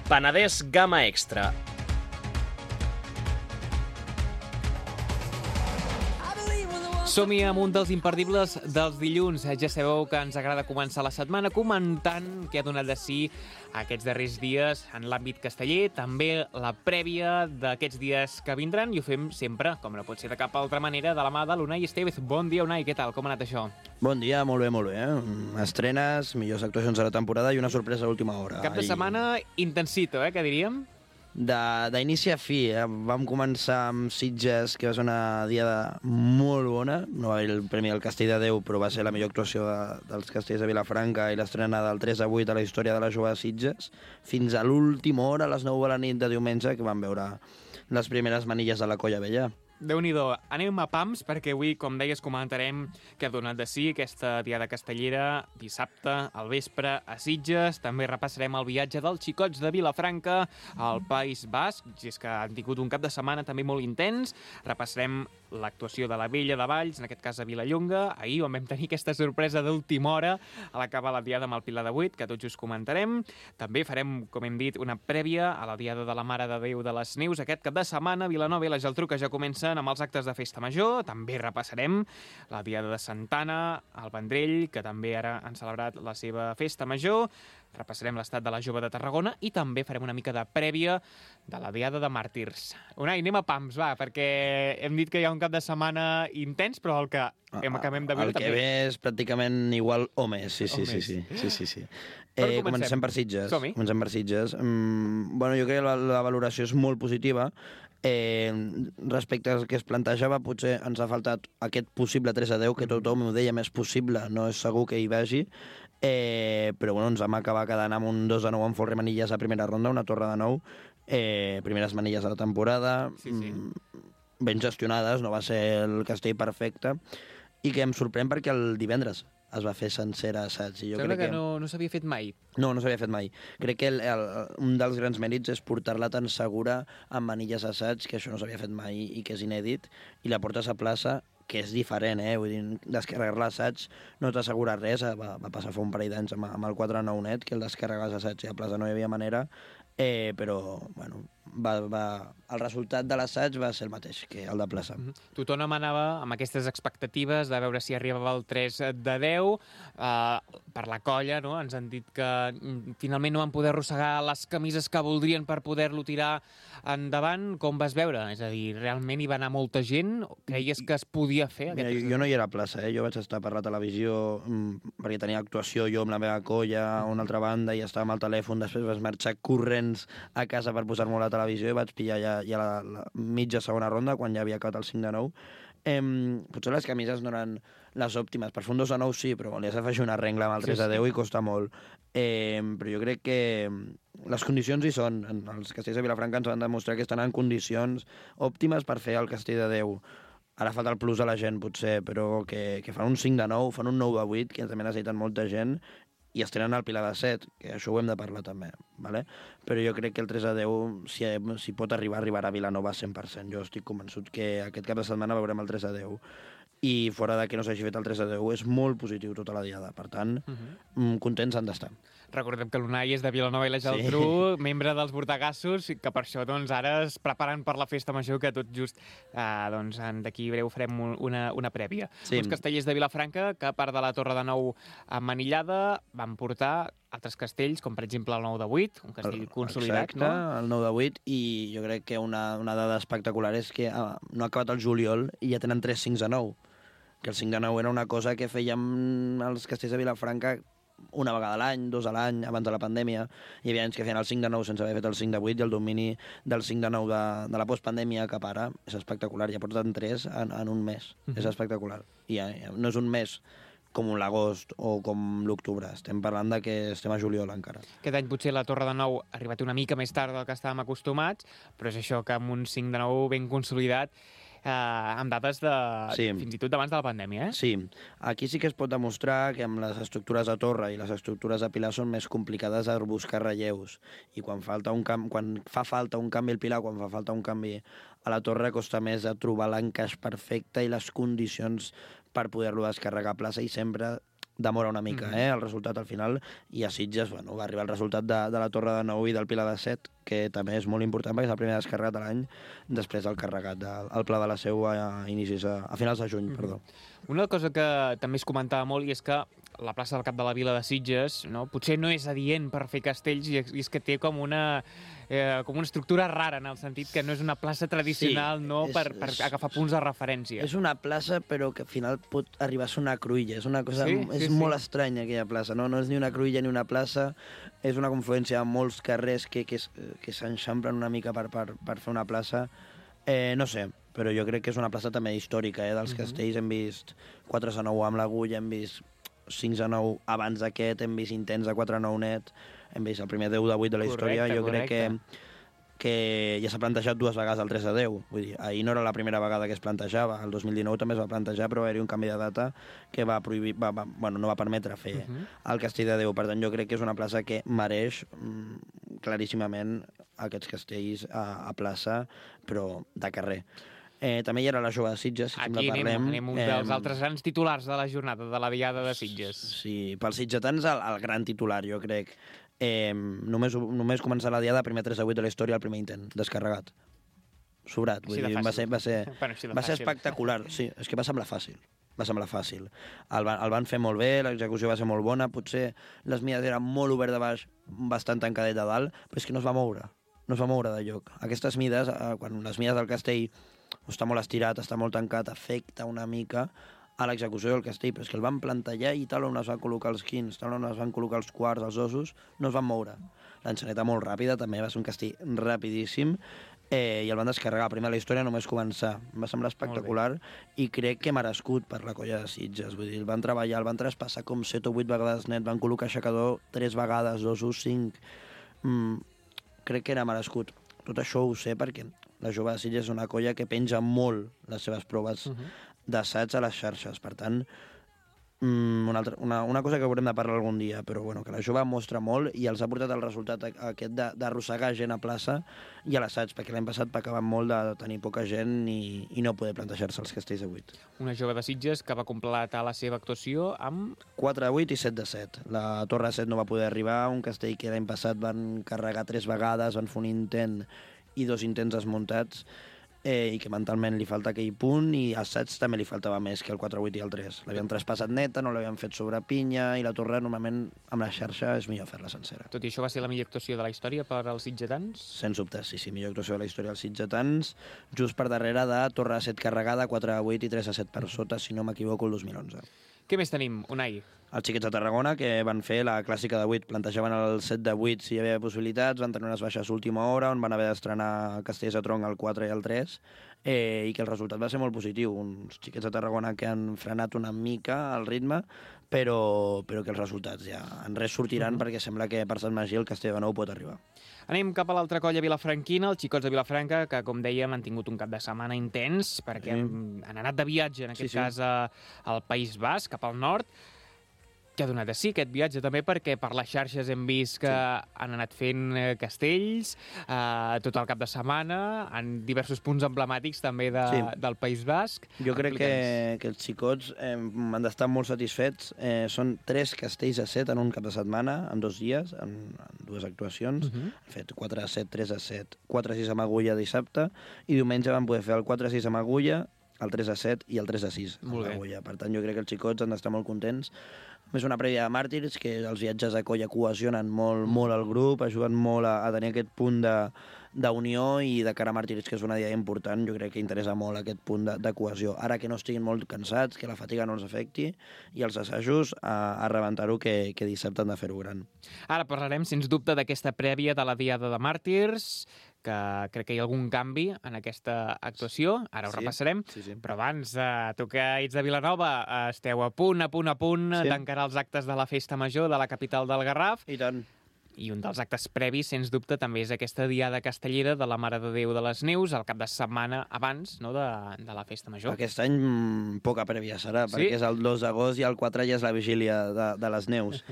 Penedès Gamma Extra. Som-hi amb un dels imperdibles dels dilluns. Ja sabeu que ens agrada començar la setmana comentant què ha donat de si aquests darrers dies en l'àmbit casteller, també la prèvia d'aquests dies que vindran, i ho fem sempre, com no pot ser de cap altra manera, de la mà de l'Unai Estevez. Bon dia, Unai, què tal? Com ha anat això? Bon dia, molt bé, molt bé. Estrenes, millors actuacions de la temporada i una sorpresa a última hora. Cap de setmana intensito, que diríem? D'inici a fi, vam començar amb Sitges, que va ser una diada molt bona. No va haver el Premi del Castell de Déu, però va ser la millor actuació dels castells de Vilafranca i l'estrena del 3-8 a la història de la jove de Sitges, fins a l'última hora, a les 9 de la nit de diumenge, que vam veure les primeres manilles de la Colla Vella. Déu-n'hi-do. Anem a pams, perquè avui, com deies, comentarem què ha donat de si aquesta diada castellera dissabte al vespre a Sitges. També repassarem el viatge dels xicots de Vilafranca al País Basc, si és que han tingut un cap de setmana també molt intens. Repassarem l'actuació de la Vella de Valls, en aquest cas a Vilallonga, ahir on vam tenir aquesta sorpresa d'última hora a l'acabar la diada amb el Pilar de Buit, que tots just comentarem. També farem, com hem dit, una prèvia a la diada de la Mare de Déu de les Neus aquest cap de setmana. Vilanova i la Geltrú, que ja comencen amb els actes de festa major. També repassarem la diada de Santana, el Vendrell, que també ara han celebrat la seva festa major. Repassarem l'estat de la Jove de Tarragona i també farem una mica de prèvia de la diada de Màrtirs. Unai, anem a pams, va, perquè hem dit que hi ha un cap de setmana intens, però el que acabem de viure també... El que ve és pràcticament igual o més, sí. Comencem per Sitges. Comencem per Sitges. Bueno, jo crec que la valoració és molt positiva. Respecte al que es plantejava, potser ens ha faltat aquest possible 3-10, que tothom ho deia més possible, no és segur que hi vagi, però bueno, ens vam acabar quedant amb un 2-9 amb Folre Manilles a primera ronda, una torre de 9, primeres manilles de la temporada, ben gestionades, no va ser el castell perfecte, i que em sorprèn perquè el divendres es va fer sencera assaig. Sembla que no s'havia fet mai. No s'havia fet mai. Crec que un dels grans mèrits és portar-la tan segura amb manilles assaig, que això no s'havia fet mai i que és inèdit, i la portes a plaça, que és diferent, vull dir, descarregar l'assaig no t'assegura res, va passar fa un parell d'anys amb el 4-9 net, que el descarregar l'assaig i a plaça no hi havia manera, però, bueno, el resultat de l'assaig va ser el mateix que el de plaça. Tothom anava amb aquestes expectatives de veure si arribava el 3-10. Per la colla, no? Ens han dit que finalment no van poder arrossegar les camises que voldrien per poder-lo tirar endavant. Com vas veure? És a dir, realment hi va anar molta gent? Creies que es podia fer? Jo no hi era a plaça, jo vaig estar per la televisió perquè tenia actuació jo amb la meva colla a una altra banda i estava amb el telèfon, després vaig marxar corrents a casa per posar-me a la televisió i vaig pillar ja la mitja segona ronda quan ja havia acabat el 5-9. Potser les camises no eren les òptimes. Per fer un 2-9 sí, però li has d'afegir una regla amb el 3-10 i costa molt. Però jo crec que les condicions hi són. Els castells de Vilafranca ens van demostrar que estan en condicions òptimes per fer el castell de Déu. Ara falta el plus a la gent, potser, però que fan un 5-9, fan un 9-8, que també necessiten molta gent, i estrenen el Pilar de 7, que això ho hem de parlar també, ¿vale? Però jo crec que el 3-10, si pot arribar, arribarà a Vilanova 100%. Jo estic convençut que aquest cap de setmana veurem el 3-10. I fora de que no s'hagi fet el 3-10, és molt positiu tota la diada. Per tant, contents han d'estar. Recordem que l'Unai és de Vilanova i la Geltrú, membre dels Bordegassos, que per això doncs, ara es preparen per la festa major, que tot just d'aquí breu farem una prèvia. Uns castellers de Vilafranca que, a part de la Torre de Nou manillada, van portar altres castells, com per exemple el 9-8, un castell consolidat. Exacte, no? El 9-8, i jo crec que una dada espectacular és que no ha acabat el juliol i ja tenen 3 5-9, que el 5-9 era una cosa que fèiem els castells de Vilafranca una vegada a l'any, 2 a l'any, abans de la pandèmia. Hi havia anys que feien el 5-9 sense haver fet el 5-8, i el domini del 5-9 de la postpandèmia cap ara és espectacular. Ja porten 3 en un mes. És espectacular. I no és un mes com l'agost o com l'octubre. Estem parlant de que estem a juliol encara. Aquest any potser la Torre de Nou ha arribat una mica més tard del que estàvem acostumats, però és això que amb un 5-9 ben consolidat, amb dades fins i tot d'abans de la pandèmia, Sí, aquí sí que es pot demostrar que amb les estructures de torre i les estructures de pilar són més complicades de buscar relleus, i quan fa falta un canvi al pilar, quan fa falta un canvi a la torre, costa més de trobar l'encaix perfecte i les condicions per poder-lo descarregar a plaça, i sempre demora una mica, el resultat al final, i a Sitges, bueno, va arribar el resultat de la Torre de 9 i del Pilar de 7, que també és molt important perquè és el primer descarregat de l'any, després del carregat del Pla de la Seu a finals de juny, perdó. Una cosa que també es comentava molt i és que la plaça del Cap de la Vila de Sitges, no? Potser no és adient per fer castells i és que té com una estructura rara, en el sentit que no és una plaça tradicional, per agafar punts de referència. És una plaça, però que al final pot arribar a ser una cruïlla. És una cosa... és molt estranya, aquella plaça. No és ni una cruïlla ni una plaça. És una confluència de molts carrers que s'enxamplen una mica per fer una plaça. No sé, però jo crec que és una plaça també històrica, dels castells. Hem vist 4-9 amb l'Agulla, hem vist 5-9 abans d'aquest, hem vist intents de 4-9 net, hem vist el primer 10-8 de la història. Jo crec que ja s'ha plantejat 2 vegades el 3-10. Vull dir, ahir no era la primera vegada que es plantejava, el 2019 també es va plantejar, però va haver-hi un canvi de data que va prohibir, no va permetre fer el castell de 10. Per tant, jo crec que és una plaça que mereix claríssimament aquests castells a plaça, però de carrer. També hi era la Jove de Sitges, si aquí anem un dels altres grans titulars de la jornada, de la Diada de Sitges. Sí, pels sitgetans el gran titular, jo crec. Només començar la Diada, primer 3-8 de la història, el primer intent, descarregat. Sobrat, vull dir, va ser espectacular. Sí, és que va semblar fàcil. El van fer molt bé, l'execució va ser molt bona, potser les mides eren molt obert de baix, bastant tancadet de dalt, però és que no es va moure de lloc. Aquestes mides, quan les mides del castell està molt estirat, està molt tancat, afecta una mica a l'execució del castell, però és que el van plantellar i tal on es van col·locar els quins, tal on es van col·locar els quarts, els ossos, no es van moure. L'enxaneta molt ràpida, també va ser un castell rapidíssim, i el van descarregar. Primer la història només començar. Em va semblar espectacular i crec que merescut per la colla de Sitges. Vull dir, el van treballar, el van traspassar com 7 o 8 vegades net, van col·locar aixecador 3 vegades, ossos 5. Crec que era merescut. Tot això ho sé perquè la Jove de Sitges és una colla que penja molt les seves proves d'assaig a les xarxes. Per tant, una cosa que haurem de parlar algun dia, però bueno, que la Jove mostra molt i els ha portat el resultat aquest d'arrossegar gent a plaça i a l'assaig, perquè l'any passat pecaven molt de tenir poca gent i no poder plantejar-se els castells de 8. Una Jove de Sitges que va completar la seva actuació amb 4-8 i 7-7. La Torre 7 no va poder arribar, un castell que l'any passat van carregar 3 vegades, van fer un intent i 2 intents desmuntats, i que mentalment li falta aquell punt, i assaig també li faltava més que el 4-8 i el 3. L'havien traspassat neta, no l'havien fet sobre pinya, i la Torre normalment amb la xarxa és millor fer-la sencera. Tot i això va ser la millor actuació de la història per als sitgetans? Sens dubte, sí, millor actuació de la història dels sitgetans, just per darrere de Torre 7 carregada, 4-8 i 3-7 per sota, si no m'equivoco, el 2011. Què més tenim, Unai? Els xiquets de Tarragona, que van fer la clàssica de 8, plantejaven el 7 de 8 si hi havia possibilitats, van tenir unes baixes última hora, on van haver d'estrenar Castells de Tronc el 4 i el 3, i que el resultat va ser molt positiu. Uns xiquets de Tarragona que han frenat una mica el ritme, però que els resultats ja en res sortiran, perquè sembla que per Sant Magí el Castell de Nou pot arribar. Anem cap a l'altra colla vilafranquina, els xicots de Vilafranca, que, com dèiem, han tingut un cap de setmana intens, perquè han anat de viatge, en aquest cas, al País Basc, cap al nord, que ha donat de sí aquest viatge també, perquè per les xarxes hem vist que han anat fent castells tot el cap de setmana, en diversos punts emblemàtics també del País Basc. Jo crec que els xicots han d'estar molt satisfets. Són 3 castells a 7 en un cap de setmana, en 2 dies, en 2 actuacions. Han fet 4-7, 3-7, 4-6 amb Agulla dissabte, i diumenge van poder fer el 4-6 amb Agulla, el 3-7 i el 3-6 amb Agulla. Per tant, jo crec que els xicots han d'estar molt contents. És una prèvia de màrtirs, que els viatges a colla cohesionen molt el grup, ajuden molt a tenir aquest punt d'unió, i de cara a màrtirs, que és una dia important, jo crec que interessa molt aquest punt de cohesió. Ara que no estiguin molt cansats, que la fatiga no els afecti, i els assajos a rebentar-ho, que dissabte han de fer-ho gran. Ara parlarem, sens dubte, d'aquesta prèvia de la Diada de Màrtirs, que crec que hi ha algun canvi en aquesta actuació, ara ho repassarem, però abans, tu que ets de Vilanova, esteu a punt d'encarar els actes de la Festa Major de la capital del Garraf. I tant. I un dels actes previs, sens dubte, també és aquesta Diada Castellera de la Mare de Déu de les Neus, al cap de setmana abans de la Festa Major. Aquest any poca prèvia serà, perquè és el 2 d'agost i el 4 ja és la vigília de les Neus.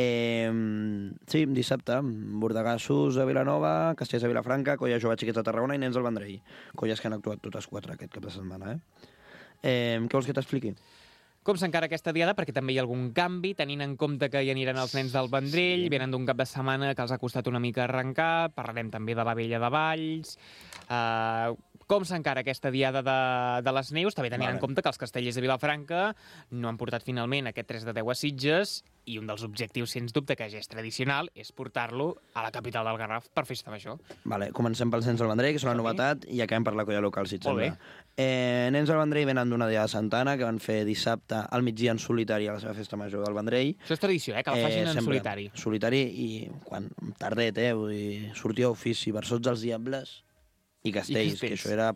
Sí, dissabte, Bordegassos a Vilanova, Castells a Vilafranca, Colla Jove Xiquets de Tarragona i Nens del Vendrell. Colles que han actuat totes 4 aquest cap de setmana. Què vols que t'expliqui? Com s'encara aquesta diada? Perquè també hi ha algun canvi, tenint en compte que hi aniran els nens del Vendrell, venen d'un cap de setmana que els ha costat una mica arrencar, parlarem també de la Vella de Valls... Com s'encara aquesta diada de les neus? També tenint en compte que els castellers de Vilafranca no han portat finalment aquest 3 de 10 a Sitges i un dels objectius, sens dubte, que ja és tradicional, és portar-lo a la capital del Garraf per festa major. Vale, comencem pels nens del Vendrell, que són la novetat, i acabem per la colla local, si et sembla. Molt Nens del Vendrell venen d'una diada de Santana, que van fer dissabte al migdia en solitari a la seva festa major del Vendrell. Això és tradició, que la facin en solitari. Solitari i quan tardet, vull dir, sortia a ofici, Versots els Diables i Castells, que això era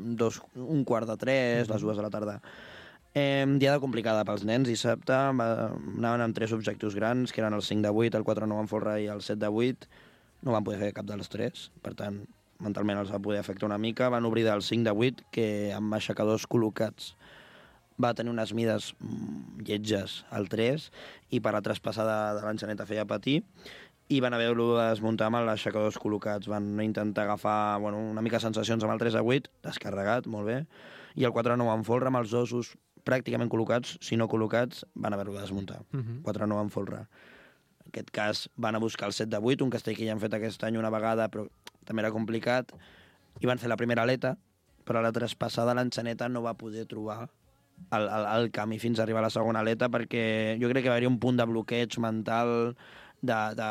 2:15, les 2 de la tarda. Diada complicada pels nens, dissabte anaven amb 3 objectius grans, que eren el 5 de 8, el 4 9 en folre i el 7 de 8. No van poder fer cap dels 3, per tant, mentalment els va poder afectar una mica. Van obrir del 5 de 8, que amb aixecadors col·locats va tenir unes mides lletges al 3, i per la traspassada de l'enxaneta feia patir, i van haver-lo de desmuntar amb els aixecadors col·locats. Van intentar agafar una mica sensacions amb el 3 a 8, descarregat, molt bé, i el 4 9 en folre amb els dosos pràcticament col·locats, si no col·locats, van haver-lo de desmuntar. 4 9 en folre. En aquest cas van a buscar el 7 de 8, un castell que ja han fet aquest any una vegada, però també era complicat, i van fer la primera aleta, però a la traspassada l'enxaneta no va poder trobar el camí fins a arribar a la segona aleta, perquè jo crec que va haver-hi un punt de bloqueig mental, de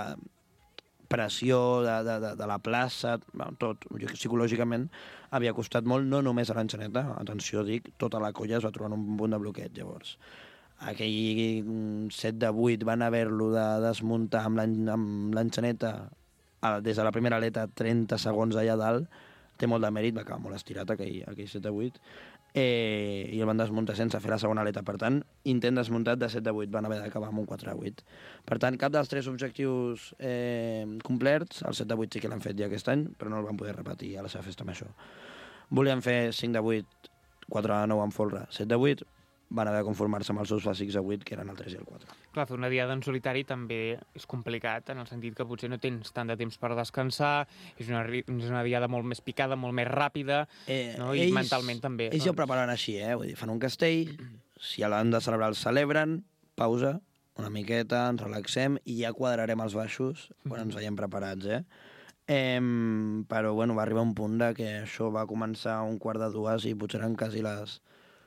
pressió de la plaça, tot. Psicològicament havia costat molt, no només a l'enxaneta, atenció, dic, tota la colla es va trobar en un punt de bloqueig, llavors. Aquell 7 de 8 van haver-lo de desmuntar amb l'enxaneta des de la primera aleta 30 segons allà dalt, té molt de mèrit, va acabar molt estirat aquell 7 de 8, i el van desmuntar sense fer la segona aleta. Per tant, intent desmuntat de 7 de 8, van haver d'acabar amb un 4 de 8. Per tant, cap dels 3 objectius complerts, el 7 de 8 sí que l'han fet ja aquest any, però no el van poder repetir a la seva festa major. Volien fer 5 de 8, 4 de 9 en folre, 7 de 8, van haver de conformar-se amb els seus bàsics de 8, que eren el 3 i el 4. Clar, fer una diada en solitari també és complicat, en el sentit que potser no tens tant de temps per descansar, és una diada molt més picada, molt més ràpida, no? I mentalment també. Ells ja ho preparen així, vull dir, fan un castell, si l'han de celebrar el celebren, pausa, una miqueta, ens relaxem, i ja quadrarem els baixos quan ens veiem preparats, Però, va arribar un punt que això va començar a 1:45 i potser eren quasi les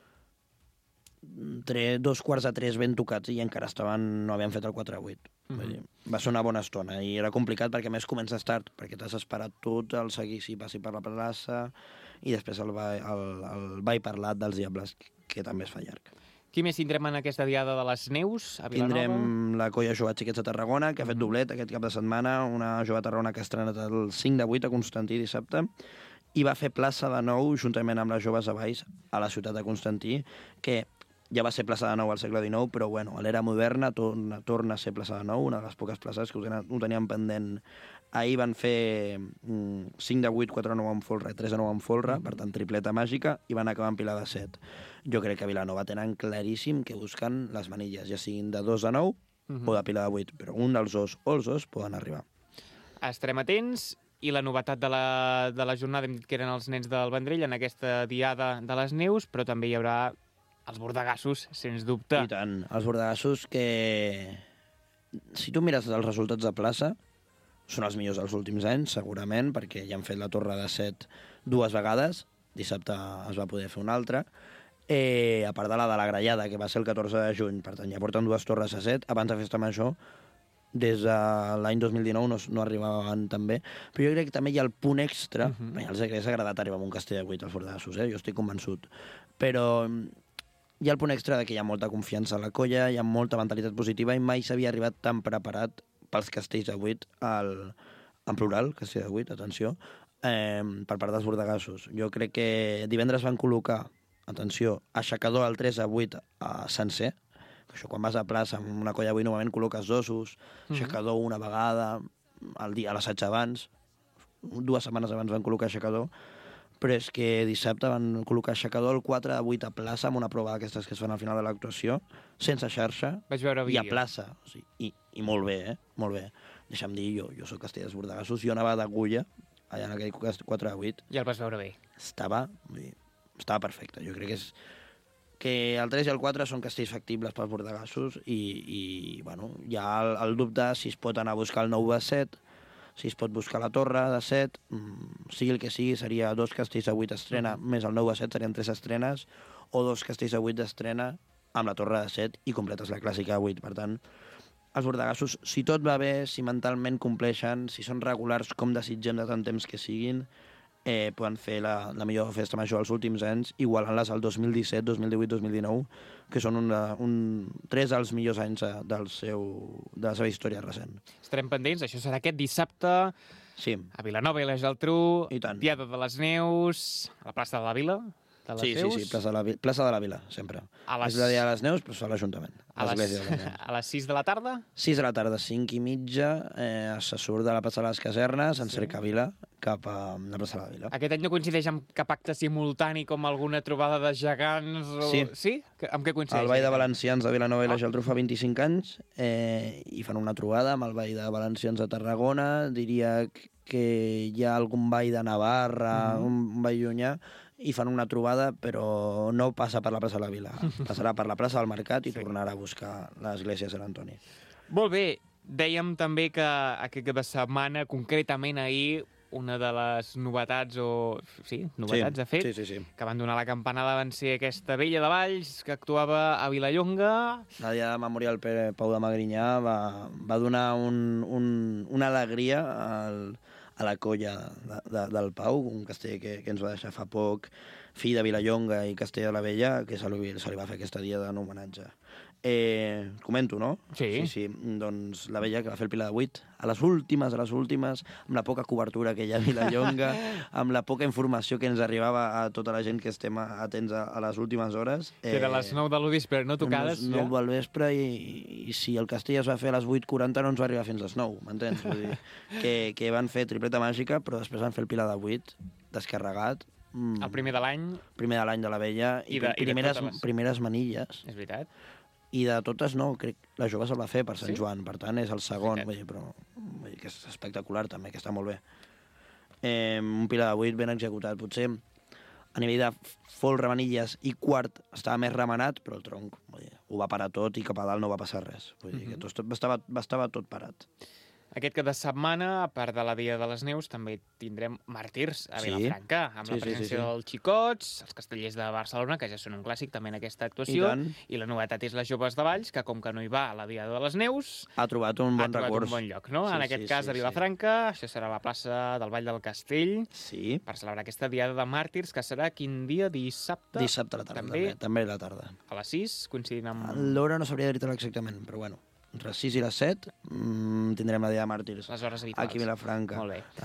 2:45 ben tocats i encara no havien fet el 4 a 8. Va ser una bona estona i era complicat perquè a més comença tard, perquè t'has esperat tot el seguici passi per la plaça i després el ball parlat dels Diables, que també es fa llarg. Qui més tindrem en aquesta diada de les neus a Vilanova? Tindrem la colla Jove Xiquets de Tarragona, que ha fet doblet aquest cap de setmana, una Jove de Tarragona que ha estrenat el 5 de 8 a Constantí dissabte, i va fer plaça de nou, juntament amb les Joves de Valls, a la ciutat de Constantí, que ja va ser plaça de nou al segle XIX, però a l'era moderna torna a ser plaça de nou, una de les poques places que ho tenien pendent. Ahir van fer 5 de 8, 4 de 9 en folre, 3 de 9 en folre, per tant, tripleta màgica, i van acabar en Pilar de 7. Jo crec que a Vilanova tenen claríssim que busquen les manilles, ja siguin de 2 de 9 o de Pilar de 8, però un dels dos o els dos poden arribar. Estarem atents. I la novetat de la jornada, hem dit que eren els nens del Vendrell en aquesta diada de les neus, però també hi haurà els bordegassos, sens dubte. I tant, els bordegassos que, si tu mires els resultats de plaça, són els millors dels últims anys, segurament, perquè ja han fet la torre de 7 2 vegades, dissabte es va poder fer una altra, a part de la Grallada, que va ser el 14 de juny, per tant, ja porten 2 torres a 7, abans de festa major, des de l'any 2019 no arribaven tan bé, però jo crec que també hi ha el punt extra, els hagués agradat arribar amb un castell de 8 als bordegassos, jo estic convençut, però hi ha el punt extra de que hi ha molta confiança a la colla, hi ha molta mentalitat positiva i mai s'havia arribat tan preparat pels castells de 8, en plural, castell de 8, atenció, per part dels bordegassos. Jo crec que divendres van col·locar, atenció, aixecador al 3 a 8 a sencer, això quan vas a plaça amb una colla de 8 normalment col·loques dosos, aixecador una vegada, a l'assaig abans, 2 setmanes abans van col·locar aixecador, però és que dissabte van col·locar aixecador el 4 de 8 a plaça, amb una prova d'aquestes que es fan al final de l'actuació, sense xarxa, i a plaça. O sigui, i molt bé, molt bé. Deixa'm dir, jo soc castell dels bordegassos, jo anava d'agulla, allà en aquell 4 de 8. I el vas veure bé. Estava perfecte. Jo crec que el 3 i el 4 són castells factibles pels bordegassos i bueno, hi ha el dubte si es pot anar a buscar el 9 de 7, si es pot buscar la torre de 7, sigui el que sigui, seria 2 castells de 8 estrena, més el 9 de 7 serien 3 estrenes, o 2 castells de 8 d'estrena amb la torre de 7 i completes la clàssica de 8. Per tant, els bordegassos, si tot va bé, si mentalment compleixen, si són regulars com desitgem de tant temps que siguin, poden fer la millor festa major dels últims anys, igualant-les al 2017, 2018, 2019, que són 3 dels millors anys de la seva història recent. Estarem pendents, això serà aquest dissabte Sí. a Vilanova i la Geltrú, I tant. Diada de les Neus, a la plaça de la Vila, de les Neus. Sí, plaça de la Vila, sempre. És la dia de les Neus, però fa l'Ajuntament. A les 6 de la tarda? 6 de la tarda, 5 i mitja, se surt de la plaça de les Casernes, en cercavila, cap a la plaça de la Vila. Aquest any no coincideix amb cap acte simultani com alguna trobada de gegants? Sí. Sí? Amb què coincideix? El Ball de Valencians de Vilanova i la Geltrú fa 25 anys i fan una trobada amb el Ball de Valencians de Tarragona. Diria que hi ha algun ball de Navarra, un ball llunyà, i fan una trobada, però no passa per la plaça de la Vila. Passarà per la plaça del Mercat i tornarà a buscar l'església de Sant Antoni. Molt bé. Dèiem també que aquest cap de setmana, concretament ahir, una de les novetats, de fet, sí. que van donar la campanada van ser aquesta vella de Valls que actuava a Vilallonga. La dia de Memorial Pau de Magrinyà va donar una alegria a la colla del Pau, un castell que ens va deixar fa poc, fill de Vilallonga i Castell de la Vella, que se li va fer aquesta dia d'un homenatge. Comento, no? Sí. Doncs la Vella, que va fer el Pilar de 8, a les últimes, amb la poca cobertura que hi ha a Vilallonga, amb la poca informació que ens arribava a tota la gent que estem atents a les últimes hores. Que era a les 9 de l'Udíspre, no tocades? 9 del vespre, i si el castell es va fer a les 8:40 no ens va arribar fins a les 9, m'entens? Vull dir, que van fer tripleta màgica, però després van fer el Pilar de 8, descarregat. El primer de l'any. Primer de l'any de la Vella, i primeres manilles. És veritat. I de totes no, crec que la jove se'l va fer per Sant Joan, per tant és el segon, Sí. vull dir que és espectacular també, que està molt bé. Un Pilar de 8 ben executat, potser a nivell de folre, manilles i quart estava més remenat, però el tronc ho va parar tot i cap a dalt no va passar res. Vull dir que estava tot parat. Aquest cap de setmana, a part de la Dia de les Neus, també tindrem Màrtirs a Vilafranca, amb la presència dels Xicots, els Castellers de Barcelona, que ja són un clàssic també en aquesta actuació, i la novetat és les Joves de Valls, que com que no hi va a la Dia de les Neus, ha trobat un bon recurs. Un bon lloc, no? En aquest cas, a Vilafranca, això serà a la plaça del Vall del Castell, per celebrar aquesta Diada de Màrtirs, que serà quin dia? Dissabte? Dissabte a la tarda, també a la tarda. A les 6, coincidint amb... L'hora no sabria dir-te exactament, però bueno. Entre les 6 i les 7 tindrem la Dia de Màrtirs. Les hores habituals. Aquí a Vilafranca. Molt bé.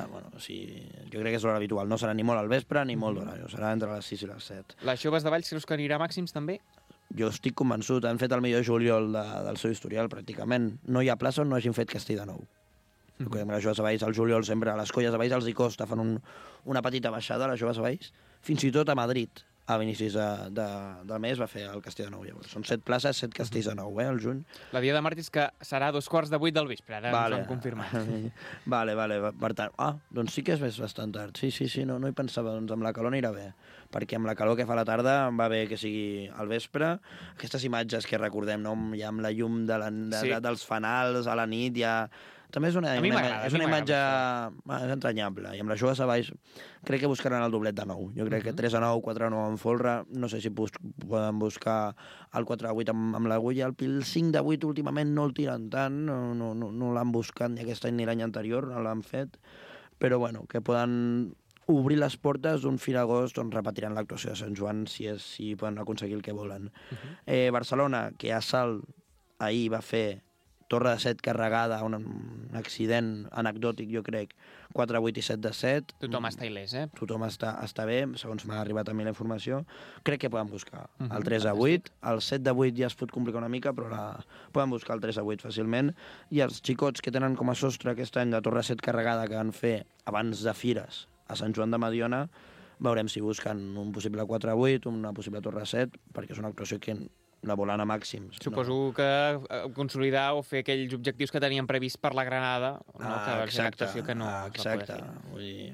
Jo crec que és l'hora habitual. No serà ni molt al vespre ni molt d'hora. Serà entre les 6 i les 7. Les Joves de Valls creus que anirà a màxims també? Jo estic convençut. Han fet el millor juliol del seu historial, pràcticament. No hi ha plaça on no hagin fet castell de nou. Les Joves de Valls, al juliol, sempre a les colles de Valls els hi costa. Fan una petita baixada, les Joves de Valls, fins i tot a Madrid. A inicis del mes va fer el Castell de Nou, llavors. Són 7 places, 7 castells de nou, al juny. La Dia de Màrtirs que serà a 2:15 del vespre, ara ens ho han confirmat. Vale. Per tant, doncs sí que és bastant tard. Sí, no hi pensava, doncs amb la calor anirà bé. Perquè amb la calor que fa a la tarda va bé que sigui al vespre. Aquestes imatges que recordem, no? Ja amb la llum dels fanals a la nit, ja... També és una imatge és entranyable. I amb les Joves de Valls crec que buscaran el doblet de 9. Jo crec que 3 a 9, 4 a 9 en folre. No sé si poden buscar el 4 a 8 amb l'agulla. El 5 de 8 últimament no el tiren tant. No l'han buscat ni aquest any ni l'any anterior. No l'han fet. Però bueno, que poden obrir les portes d'un fil agost on repetiran l'actuació de Sant Joan si poden aconseguir el que volen. Barcelona, que a Salt ahir va fer Torre de 7 carregada, un accident anecdòtic, jo crec, 4 a 8 i 7 de 7. Tothom està il·lès, Tothom està bé, segons m'ha arribat a mi la informació. Crec que poden buscar el 3 a 8. El 7 de 8 ja es pot complicar una mica, però poden buscar el 3 a 8 fàcilment. I els Xicots que tenen com a sostre aquest any la Torre 7 carregada que van fer abans de Fires a Sant Joan de Mediona, veurem si busquen un possible 4 a 8, una possible Torre 7, perquè és una actuació que la volant a màxims. Suposo que consolidar o fer aquells objectius que tenien previst per la Granada, que va ser una actuació que no exacte. Vull dir,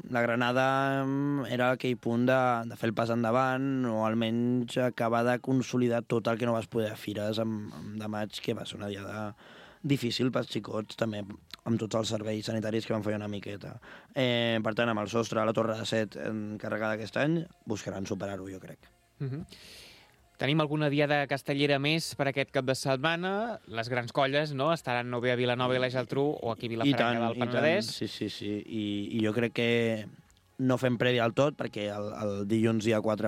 la Granada era aquell punt de fer el pas endavant o almenys acabar de consolidar tot el que no vas poder a Fires amb de maig, que va ser una diada difícil pels xicots, també amb tots els serveis sanitaris que van fallar una miqueta. Per tant, amb el sostre a la Torre de Set encarregada aquest any, buscaran superar-ho, jo crec. Tenim alguna diada castellera més per aquest cap de setmana. Les grans colles, no?, estaran o bé a Vilanova i la Geltrú o aquí a Vilafranca del Penedès. Sí. I jo crec que no fem prèvia al tot, perquè el dilluns dia 4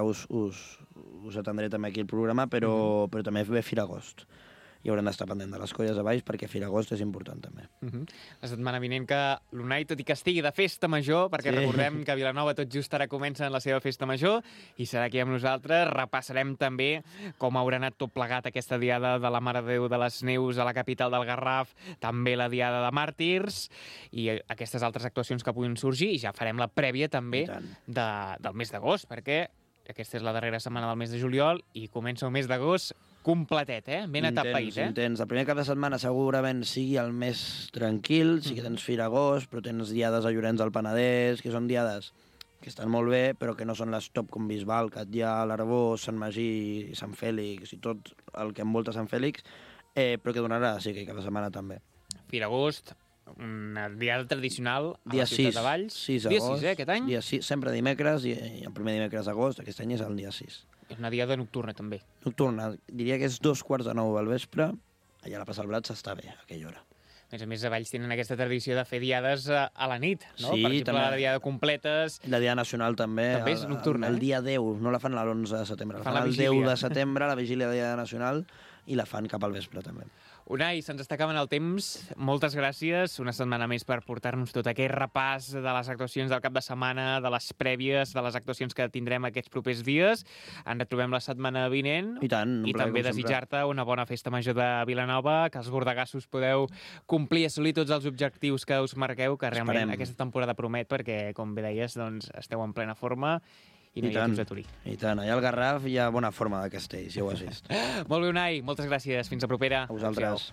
us atendré també aquí el programa, però també ve Firagost. I haurem d'estar pendent de les colles a baix, perquè Firagost és important també. La setmana vinent que l'Unai, tot i que estigui de festa major, perquè recordem que a Vilanova tot just ara comencen la seva festa major, i serà aquí amb nosaltres, repassarem també com haurà anat tot plegat aquesta diada de la Mare de Déu de les Neus a la capital del Garraf, també la diada de Màrtirs, i aquestes altres actuacions que puguin sorgir, i ja farem la prèvia també del mes d'agost, perquè aquesta és la darrera setmana del mes de juliol i comença el mes d'agost completet, ben atapeït. Intens. El primer cap de setmana segurament sigui el més tranquil, sí que tens Firagost, però tens diades a Llorenç del Penedès, que són diades que estan molt bé, però que no són les top com Bisbal, Catllà, l'Arbós, Sant Magí, Sant Fèlix i tot el que envolta Sant Fèlix, però que donarà, sí, que cap de setmana també. Firagost, una diada tradicional a la ciutat de Valls. Dia 6, aquest any? Dia 6, sempre dimecres, i el primer dimecres d'agost, aquest any és el dia 6. És una diada nocturna, també. Nocturna, diria que és 2:45 al vespre, allà a la plaça del Blat s'està bé, a aquella hora. A més, a Valls tenen aquesta tradició de fer diades a la nit, no? Sí, per exemple, també. la diada completes. La diada nacional també. També és nocturna, el dia 10, no la fan l'11 de setembre, la fan el 10 de setembre, la vigília de la diada nacional, i la fan cap al vespre també. Unai, se'ns està acabant el temps. Moltes gràcies. Una setmana més per portar-nos tot aquest repàs de les actuacions del cap de setmana, de les prèvies, de les actuacions que tindrem aquests propers dies. Ens retrobem la setmana vinent. I tant. I també desitjar-te una bona festa major de Vilanova, que els bordegassos podeu complir i assolir tots els objectius que us marqueu, que realment aquesta temporada promet, perquè, com bé deies, doncs, esteu en plena forma i no hi ha temps d'aturir. I tant, allà al Garraf hi ha bona forma de castell, si ho has vist. Molt bé, Unai, moltes gràcies. Fins la propera. A vosaltres.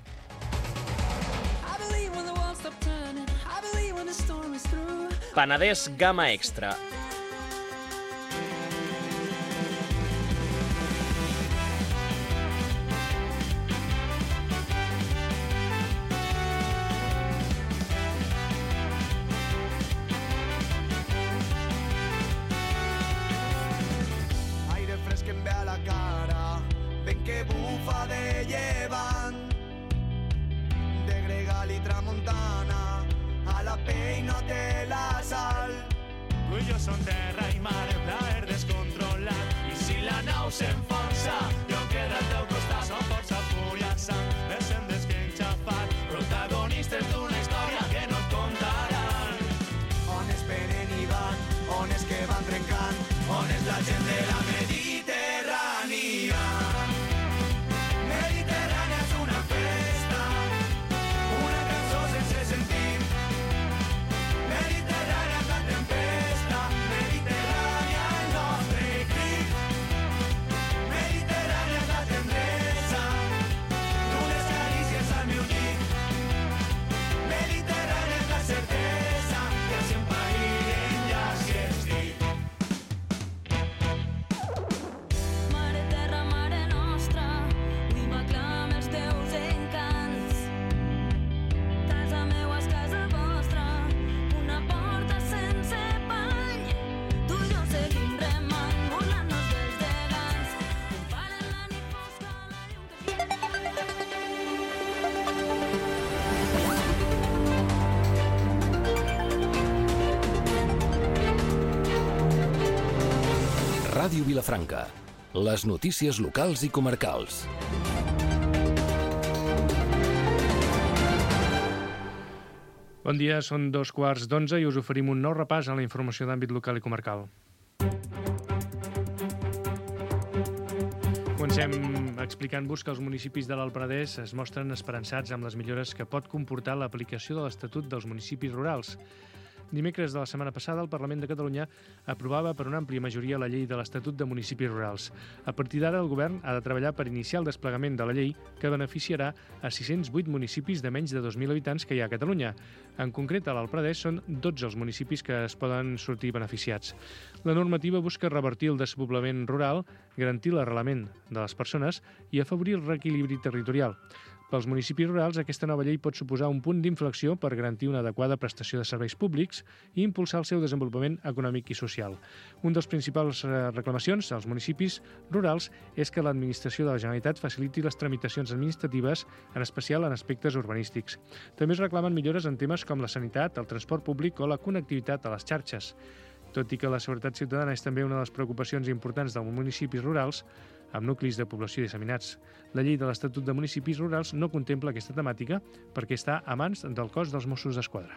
Penedès Gamma Extra. Son terra i mar, el plaer descontrolat. I si la nau s'enfonsa, jo quedo al teu costat. Som força, fúria, sang, descendents que enxafat, protagonistes d'una història que no et contaran. On és venen i van, on és que van trencant, on és la gent de la Mediterrània. Mediterrània és una festa, una cançó sense sentit. Mediterrània és la tempesta, Mediterrània el nostre crit. Mediterrània és la tendresa d'unes carícies al meu llit. Mediterrània és la certesa que si em païren ja s'hi és dit. Mare terra, mare nostra, avui m'aclama els teus encants. Casa meua és casa vostra, una porta sense pany. Tu i jo seguim remant, burlant-nos dels gegants. Comparen la nit fosca, la llum Ràdio Vilafranca. Les notícies locals i comarcals. Bon dia, són 2:15 i us oferim un nou repàs a la informació d'àmbit local i comarcal. Comencem explicant-vos que els municipis de l'Alt Penedès es mostren esperançats amb les millores que pot comportar l'aplicació de l'Estatut dels municipis rurals. Dimecres de la setmana passada, el Parlament de Catalunya aprovava per una àmplia majoria la llei de l'Estatut de Municipis Rurals. A partir d'ara, el govern ha de treballar per iniciar el desplegament de la llei que beneficiarà a 608 municipis de menys de 2.000 habitants que hi ha a Catalunya. En concret, a l'Alt Penedès són 12 els municipis que es poden sortir beneficiats. La normativa busca revertir el despoblament rural, garantir l'arrelament de les persones i afavorir el reequilibri territorial. Pels municipis rurals, aquesta nova llei pot suposar un punt d'inflexió per garantir una adequada prestació de serveis públics i impulsar el seu desenvolupament econòmic i social. Un dels principals reclamacions als municipis rurals és que l'administració de la Generalitat faciliti les tramitacions administratives, en especial en aspectes urbanístics. També es reclamen millores en temes com la sanitat, el transport públic o la connectivitat a les xarxes. Tot i que la seguretat ciutadana és també una de les preocupacions importants dels municipis rurals, amb nuclis de població disseminats. La llei de l'Estatut de Municipis Rurals no contempla aquesta temàtica perquè està a mans del cos dels Mossos d'Esquadra.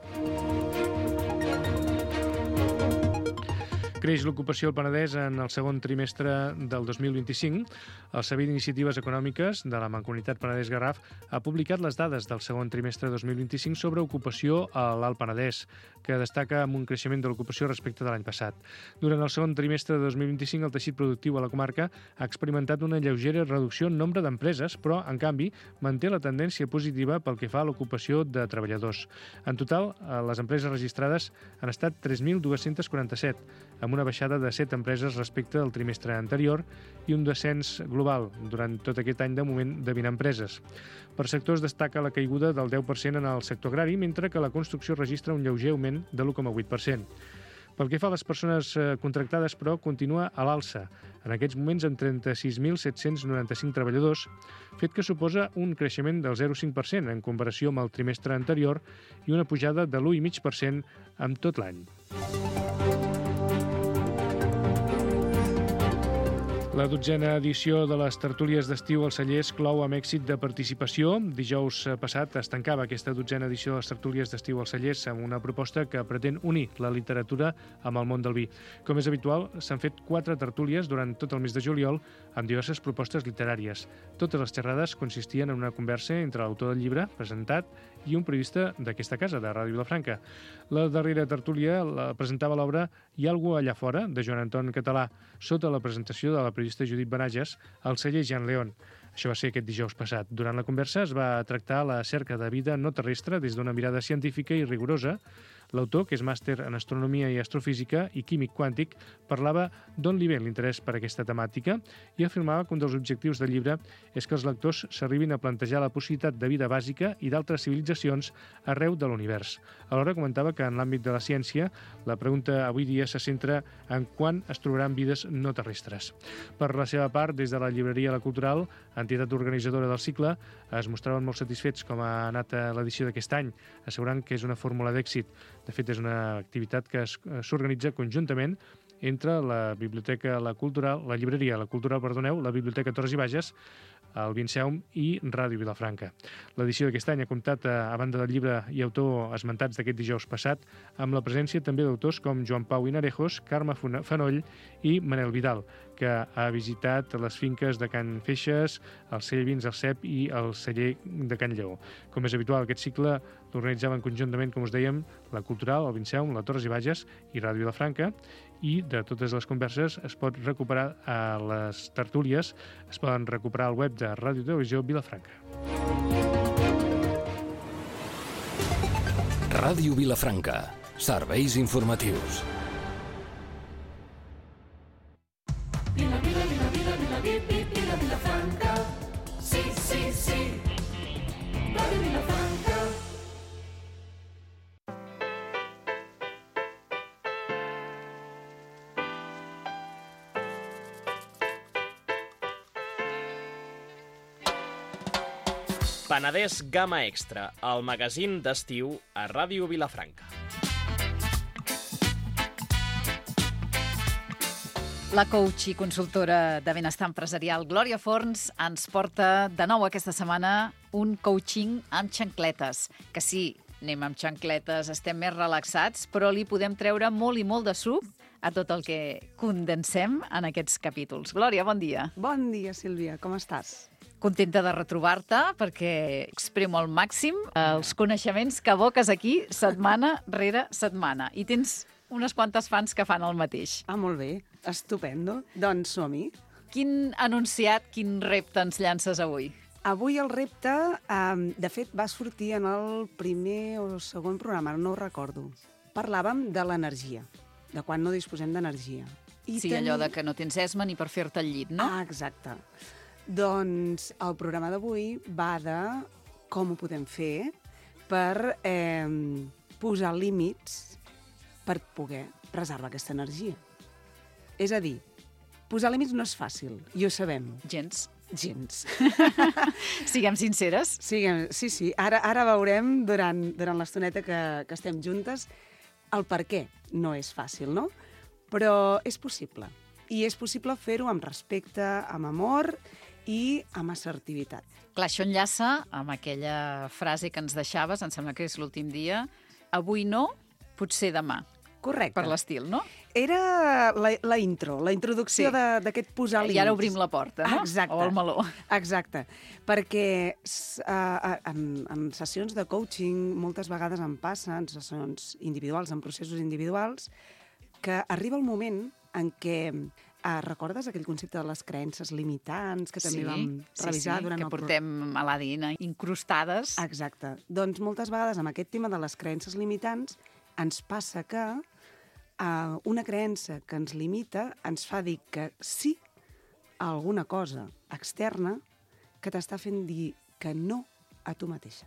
Creix l'ocupació al Penedès en el segon trimestre del 2025. El Servei d'Iniciatives Econòmiques de la Mancomunitat Penedès-Garraf ha publicat les dades del segon trimestre 2025 sobre ocupació a l'Alt Penedès, que destaca amb un creixement de l'ocupació respecte de l'any passat. Durant el segon trimestre de 2025, el teixit productiu a la comarca ha experimentat una lleugera reducció en nombre d'empreses, però, en canvi, manté la tendència positiva pel que fa a l'ocupació de treballadors. En total, les empreses registrades han estat 3.247, amb una baixada de 7 empreses respecte al trimestre anterior i un descens global durant tot aquest any de moment de 20 empreses. Per sectors destaca la caiguda del 10% en el sector agrari, mentre que la construcció registra un lleuger augment de l'1,8%. Pel que fa a les persones contractades, però, continua a l'alça, en aquests moments amb 36.795 treballadors, fet que suposa un creixement del 0,5% en comparació amb el trimestre anterior i una pujada de l'1,5% en tot l'any. La 12a edició de les tertúlies d'estiu als Cellers clou amb èxit de participació. Dijous passat es tancava aquesta 12a edició de les tertúlies d'estiu als Cellers amb una proposta que pretén unir la literatura amb el món del vi. Com és habitual, s'han fet 4 tertúlies durant tot el mes de juliol amb diverses propostes literàries. Totes les xerrades consistien en una conversa entre l'autor del llibre presentat i un periodista d'aquesta casa, de Ràdio Vilafranca. La darrera tertúlia presentava l'obra Hi ha algú allà fora, de Joan Anton Català, sota la presentació de la periodista Judit Benages al celler Jean León. Això va ser aquest dijous passat. Durant la conversa es va tractar la cerca de vida no terrestre des d'una mirada científica i rigorosa. L'autor, que és màster en astronomia i astrofísica i químic quàntic, parlava d'on li ve l'interès per aquesta temàtica i afirmava que un dels objectius del llibre és que els lectors s'arribin a plantejar la possibilitat de vida bàsica i d'altres civilitzacions arreu de l'univers. Alhora comentava que en l'àmbit de la ciència la pregunta avui dia se centra en quan es trobaran vides no terrestres. Per la seva part, des de la llibreria La Cultural, entitat organitzadora del cicle, es mostraven molt satisfets com ha anat l'edició d'aquest any, assegurant que és una fórmula d'èxit. De fet, és una activitat que s'organitza conjuntament entre la Biblioteca La Cultural, la llibreria La Cultural, la Biblioteca Torres i Bages, el Vinceum i Ràdio Vilafranca. L'edició d'aquest any ha comptat, a banda del llibre i autor esmentats d'aquest dijous passat, amb la presència també d'autors com Joan Pau Hinarejos, Carme Fanoll i Manel Vidal, que ha visitat les finques de Can Feixes, el celler Vins, el Cep i el celler de Can Lleó. Com és habitual, aquest cicle l'organitzaven conjuntament, com us dèiem, La Cultural, el Vinceum, la Torres i Bages i Ràdio Vilafranca, i de totes les converses es pot recuperar a les tertúlies, es poden recuperar al web de Ràdio Televisió Vilafranca. Ràdio Vilafranca. Serveis informatius. Vilafranca. Sí, sí, sí. Ràdio Vilafranca. Penedès Gamma Extra, el magazín d'estiu a Ràdio Vilafranca. La coach i consultora de benestar empresarial Glòria Forns ens porta de nou aquesta setmana un coaching amb xancletes. Que sí, anem amb xancletes, estem més relaxats, però li podem treure molt i molt de suc a tot el que condensem en aquests capítols. Glòria, bon dia. Bon dia, Sílvia, com estàs? Contenta de retrobar-te perquè exprimo al màxim els coneixements que aboques aquí setmana rere setmana. I tens unes quantes fans que fan el mateix. Ah, molt bé. Estupendo. Doncs som-hi. Quin anunciat, quin repte ens llances avui? Avui el repte, de fet, va sortir en el primer o segon programa, no ho recordo. Parlàvem de l'energia, de quan no disposem d'energia. Sí, allò de que no tens esma ni per fer-te al llit, no? Ah, exacte. Doncs el programa d'avui va de com ho podem fer per posar límits per poder preservar aquesta energia. És a dir, posar límits no és fàcil, i ho sabem. Gens. Siguem sinceres. Sí. Ara veurem durant l'estoneta que estem juntes el per què no és fàcil, no? Però és possible. I és possible fer-ho amb respecte, amb amor i amb assertivitat. Clar, això enllaça amb aquella frase que ens deixaves, em sembla que és l'últim dia, avui no, potser demà. Correcte. Per l'estil, no? Era la intro, la introducció d'aquest posar límits. I ara obrim la porta, no? Exacte. O el meló. Exacte. Perquè en sessions de coaching moltes vegades em passa, en sessions individuals, en processos individuals, que arriba el moment en què recordes aquell concepte de les creences limitants que també vam revisar durant el programa? Que portem a l'ADN incrustades. Exacte. Doncs moltes vegades amb aquest tema de les creences limitants ens passa que una creença que ens limita ens fa dir que sí a alguna cosa externa que t'està fent dir que no a tu mateixa.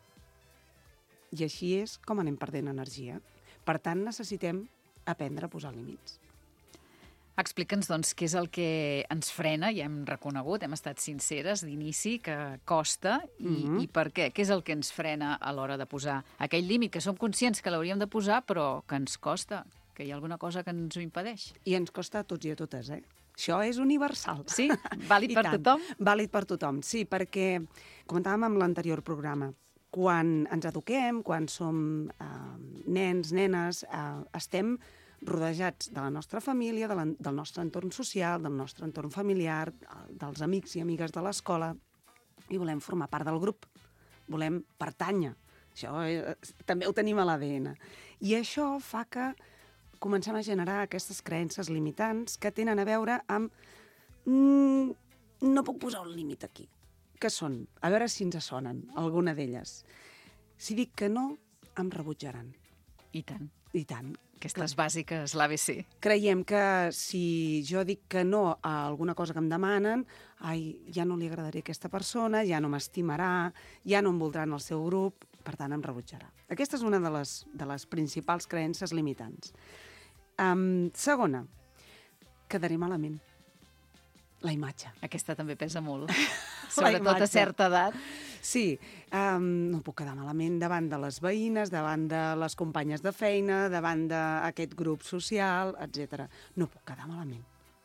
I així és com anem perdent energia. Per tant, necessitem aprendre a posar límits. Explica'ns, doncs, què és el que ens frena, ja hem reconegut, hem estat sinceres d'inici, que costa, i per què? Què és el que ens frena a l'hora de posar aquell límit, que som conscients que l'hauríem de posar, però que ens costa, que hi ha alguna cosa que ens ho impedeix? I ens costa a tots i a totes, eh? Això és universal. Sí? Vàlid per tothom? Vàlid per tothom, sí, perquè comentàvem amb l'anterior programa, quan ens eduquem, quan som nens, nenes, estem rodejats de la nostra família, del nostre entorn social, del nostre entorn familiar, dels amics i amigues de l'escola, i volem formar part del grup, volem pertànyer. Això també ho tenim a l'ADN. I això fa que comencem a generar aquestes creences limitants que tenen a veure amb no puc posar un límit aquí. Què són? A veure si ens sonen, alguna d'elles. Si dic que no, em rebutjaran. I tant. I tant. Aquestes bàsiques, l'ABC. Creiem que si jo dic que no a alguna cosa que em demanen, ja no li agradaré a aquesta persona, ja no m'estimarà, ja no em voldrà en el seu grup, per tant em rebutjarà. Aquesta és una de les principals creences limitants. Segona, quedaré malament. La imatge. Aquesta també pesa molt, sobretot a certa edat. Sí, no puc quedar malament davant de les veïnes, davant de les companyes de feina, davant d'aquest grup social, etc. No puc quedar malament.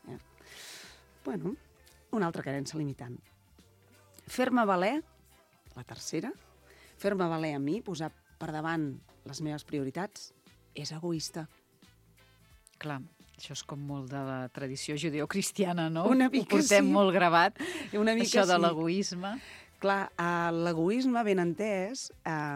Bueno, una altra creença limitant. Fer-me valer, la tercera, fer-me valer a mi, posar per davant les meves prioritats, és egoista. Clar, això és com molt de la tradició judeocristiana, no? Una mica, ho portem molt gravat, una mica, això de l'egoisme. Clar, l'egoisme ben entès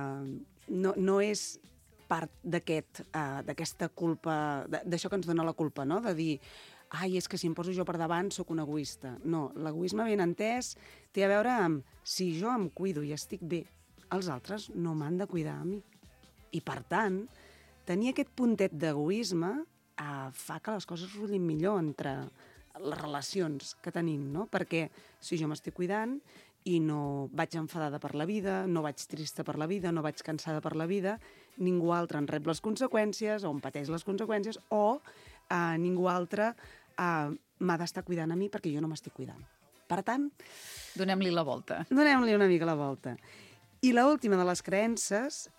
no és part d'aquesta culpa, d'això que ens dona la culpa, no? De dir, és que si em poso jo per davant sóc un egoista. No, l'egoisme ben entès té a veure amb si jo em cuido i estic bé, els altres no m'han de cuidar a mi. I per tant, tenir aquest puntet d'egoisme fa que les coses rutllin millor entre les relacions que tenim, no? Perquè si jo m'estic cuidant i no vaig enfadada per la vida, no vaig trista per la vida, no vaig cansada per la vida, ningú altre en rep les conseqüències o en pateix les conseqüències o ningú altre m'ha d'estar cuidant a mi perquè jo no m'estic cuidant. Per tant... Donem-li la volta. Donem-li una mica la volta. I l'última de les creences,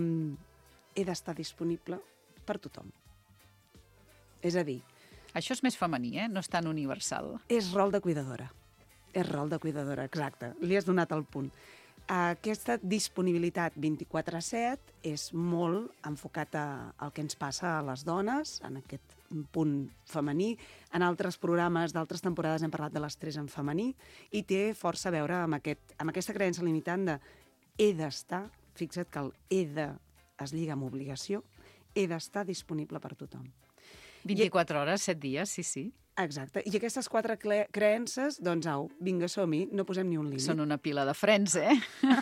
he d'estar disponible per tothom. És a dir... Això és més femení, no és tan universal. És rol de cuidadora. És rol de cuidadora, exacte. Li has donat el punt. Aquesta disponibilitat 24/7 és molt enfocat al que ens passa a les dones, en aquest punt femení. En altres programes d'altres temporades hem parlat de l'estrès en femení i té força a veure amb aquesta creença limitant de he d'estar, fixa't que el he de es lliga amb obligació, he d'estar disponible per tothom. 24 hores, 7 dies, sí. Exacte. I aquestes 4 creences, doncs au, vinga, som-hi, no posem ni un límit. Són una pila de frens, eh?